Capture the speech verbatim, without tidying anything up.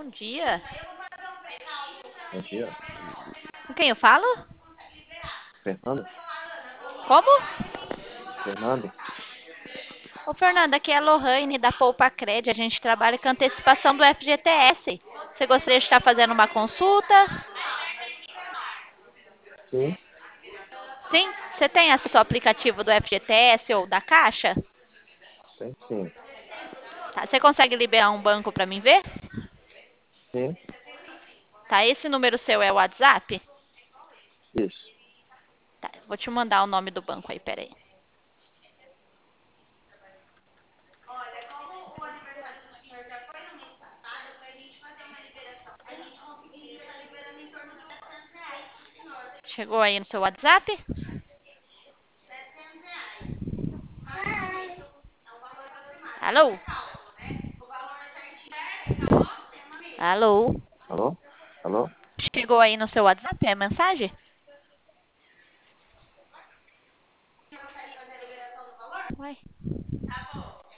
Bom dia. Bom dia, Com quem eu falo? Fernando. Como? Fernando, Ô, Fernanda, aqui é a Lohane da Poupa Cred. A gente trabalha com antecipação do F G T S. Você gostaria de estar fazendo uma consulta? sim, Sim? Você tem acesso ao aplicativo do F G T S ou da Caixa? tem sim, Tá, você consegue liberar um banco para mim ver? sim, Tá, esse número seu é o WhatsApp? isso. Tá, vou te mandar o nome do banco aí, peraí. Chegou aí no seu WhatsApp? Alô? Alô? Alô? Alô? Chegou aí no seu WhatsApp a mensagem? Uai.